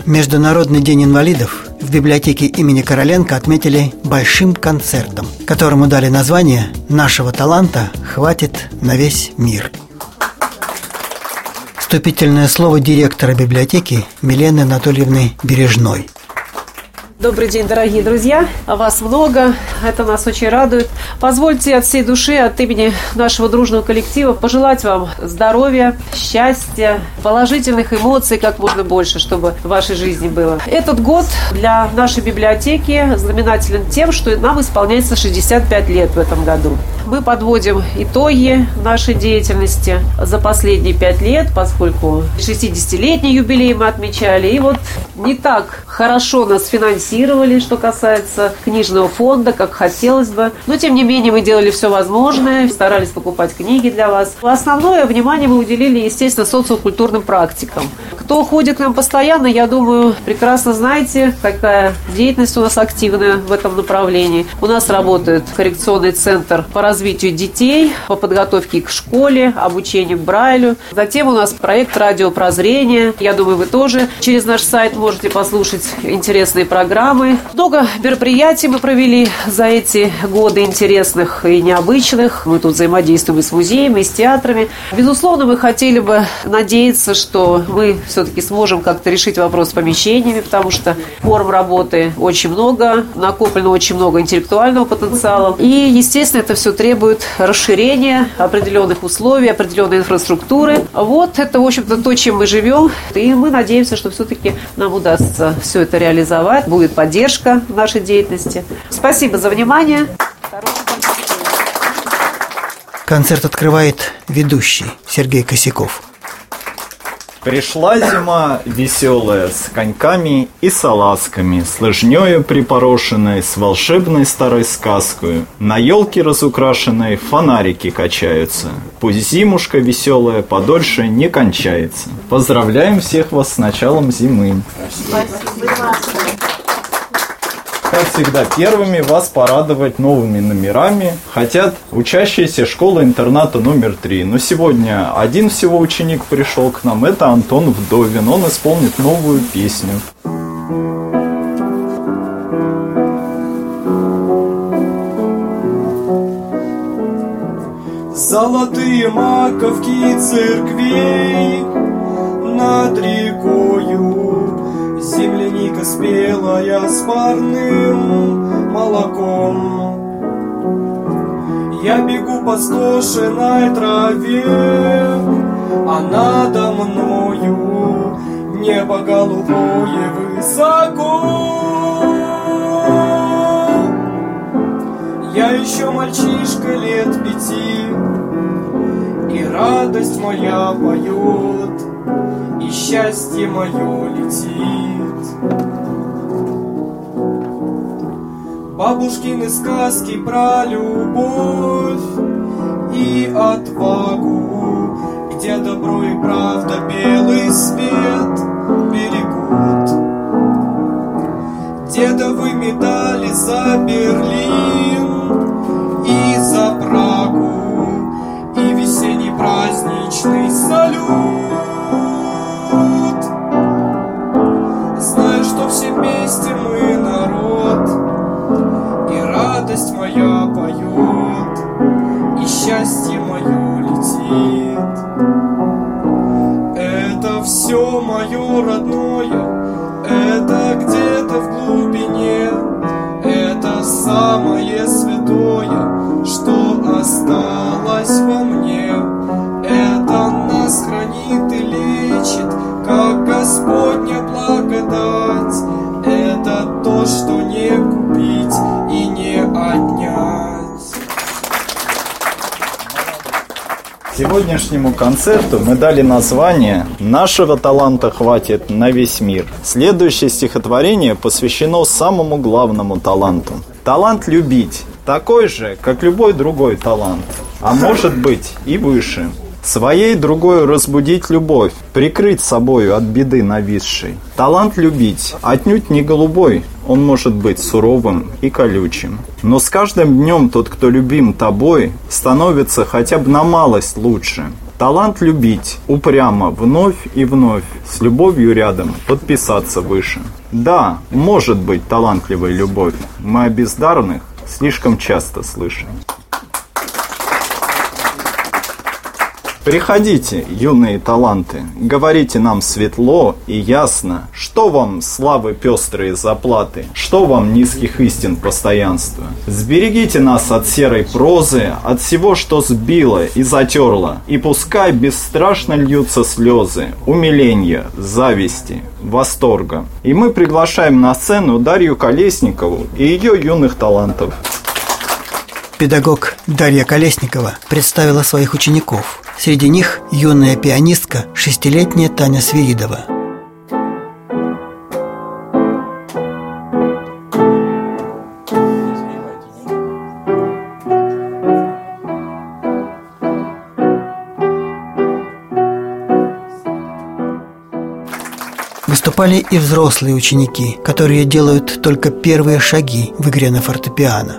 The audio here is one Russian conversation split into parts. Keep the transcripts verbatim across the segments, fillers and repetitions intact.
Международный день инвалидов в библиотеке имени Короленко отметили большим концертом, которому дали название «Нашего таланта хватит на весь мир». Вступительное слово директора библиотеки Милены Анатольевны Бережной. Добрый день, дорогие друзья. Вас много, это нас очень радует. Позвольте от всей души, от имени нашего дружного коллектива пожелать вам здоровья, счастья, положительных эмоций как можно больше, чтобы в вашей жизни было. Этот год для нашей библиотеки знаменателен тем, что нам исполняется шестьдесят пять лет в этом году. Мы подводим итоги нашей деятельности за последние пять лет, поскольку шестидесятилетний юбилей мы отмечали. И вот не так хорошо нас финансировали, что касается книжного фонда, как хотелось бы. Но, тем не менее, мы делали все возможное, старались покупать книги для вас. Основное внимание мы уделили, естественно, социокультурным практикам. Кто ходит к нам постоянно, я думаю, прекрасно знаете, какая деятельность у нас активная в этом направлении. У нас работает коррекционный центр по развитию детей, по подготовке к школе, обучению Брайлю. Затем у нас проект «Радиопрозрение». Я думаю, вы тоже через наш сайт можете послушать интересные программы. Много мероприятий мы провели за эти годы интересных и необычных. Мы тут взаимодействуем и с музеями, и с театрами. Безусловно, мы хотели бы надеяться, что мы все-таки сможем как-то решить вопрос с помещениями, потому что форм работы очень много, накоплено очень много интеллектуального потенциала. И, естественно, это все требует расширения определенных условий, определенной инфраструктуры. Вот это, в общем-то, то, чем мы живем. И мы надеемся, что все-таки нам удастся все это реализовать. Будет поддержка нашей деятельности. Спасибо за внимание. Концерт открывает ведущий Сергей Косяков. Пришла зима веселая, с коньками и салазками, с лыжнёю припорошенной, с волшебной старой сказкою. На елке разукрашенной фонарики качаются. Пусть зимушка веселая подольше не кончается. Поздравляем всех вас с началом зимы. Спасибо. Как всегда, первыми вас порадовать новыми номерами хотят учащиеся школы-интерната номер три. Но сегодня один всего ученик пришел к нам, это Антон Вдовин. Он исполнит новую песню. Золотые маковки церквей над рекою, земляника спелая с парным молоком. Я бегу по скошенной траве, а надо мною небо голубое высоко. Я еще мальчишка лет пяти, и радость моя поет, и счастье мое летит. Бабушкины сказки про любовь и отвагу, где добро и правда белый свет берегут. Дедовы медали за Берлин и за Прагу, и весенний праздничный салют. Знаю, что все вместе мы народ, и радость моя поет, и счастье мое летит. Это все мое родное, это где-то в глубине, это самое святое, что осталось во мне. Это нас хранит и лечит, как Господня благодать. Это то, что не купить и не отнять. Сегодняшнему концерту мы дали название «Нашего таланта хватит на весь мир». Следующее стихотворение посвящено самому главному таланту. Талант любить, такой же, как любой другой талант, а может быть и выше. Своей другой разбудить любовь, прикрыть собою от беды нависшей. Талант любить отнюдь не голубой, он может быть суровым и колючим. Но с каждым днем тот, кто любим тобой, становится хотя бы на малость лучше. Талант любить, упрямо, вновь и вновь, с любовью рядом, подписаться выше. Да, может быть талантливая любовь, мы о бездарных слишком часто слышим. Приходите, юные таланты, говорите нам светло и ясно, что вам славы пестрые заплаты, что вам низких истин постоянства. Сберегите нас от серой прозы, от всего, что сбило и затерло, и пускай бесстрашно льются слезы, умиления, зависти, восторга. И мы приглашаем на сцену Дарью Колесникову и ее юных талантов. Педагог Дарья Колесникова представила своих учеников. Среди них юная пианистка, шестилетняя Таня Свиридова. Выступали и взрослые ученики, которые делают только первые шаги в игре на фортепиано.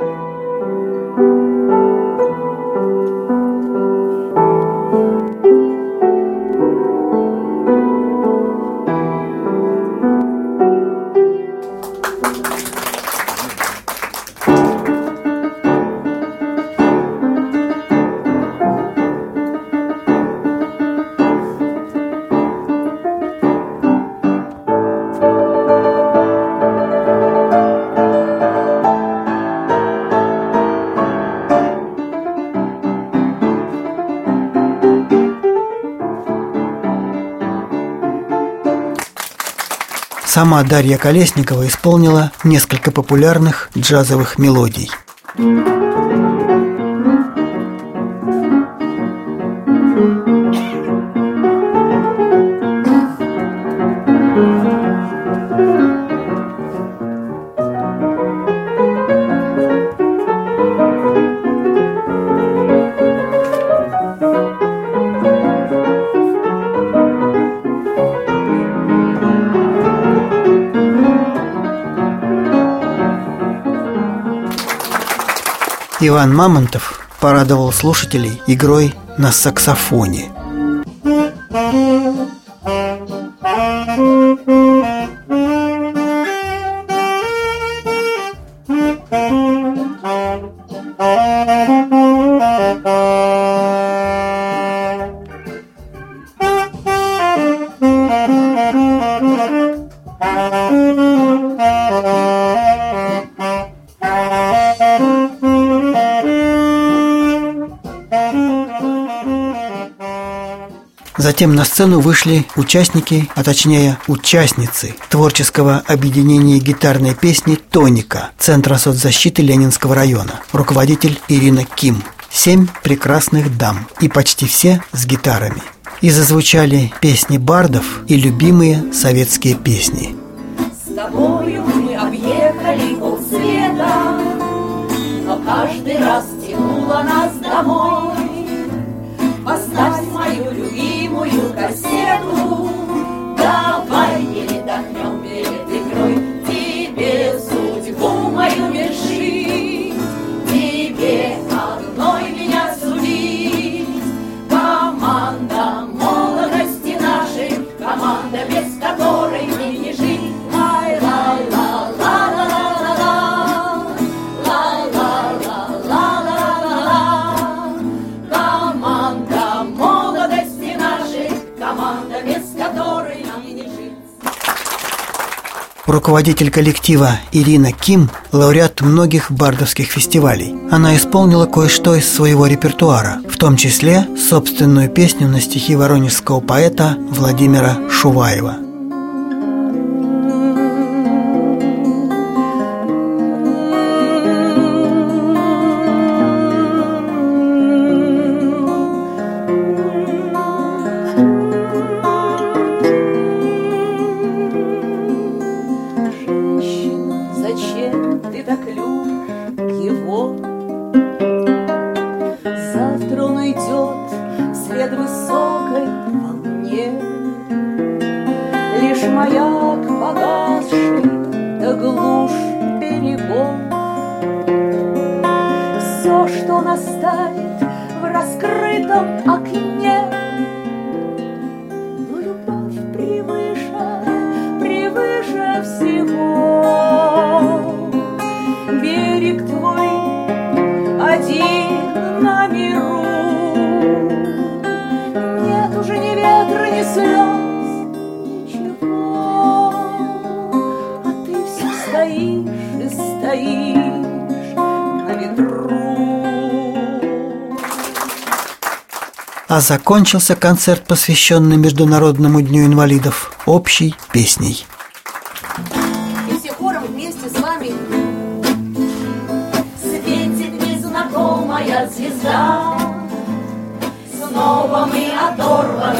Сама Дарья Колесникова исполнила несколько популярных джазовых мелодий. Иван Мамонтов порадовал слушателей игрой на саксофоне. Затем на сцену вышли участники, а точнее участницы творческого объединения гитарной песни «Тоника» Центра соцзащиты Ленинского района, руководитель Ирина Ким. Семь прекрасных дам, и почти все с гитарами. И зазвучали песни бардов и любимые советские песни. С тобою мы объехали полсвета, но каждый раз тянуло нас домой. Поставь мою любимую кассету, давай передохнем перед игрой. Тебе судьбу мою вершить, тебе одной меня судить. Команда молодости нашей, команда, без которой мне не жить. Руководитель коллектива Ирина Ким – лауреат многих бардовских фестивалей. Она исполнила кое-что из своего репертуара, в том числе собственную песню на стихи воронежского поэта Владимира Шуваева. Завтра он уйдет вслед высокой волне. Лишь маяк погасший, да глушь берегов. Все, что он оставит в раскрытом окне, ни слез, ничего. А ты все стоишь и стоишь на ветру. А закончился концерт, посвященный Международному дню инвалидов, общей песней. И все хором вместе с вами. Светит незнакомая звезда, снова мы оторваны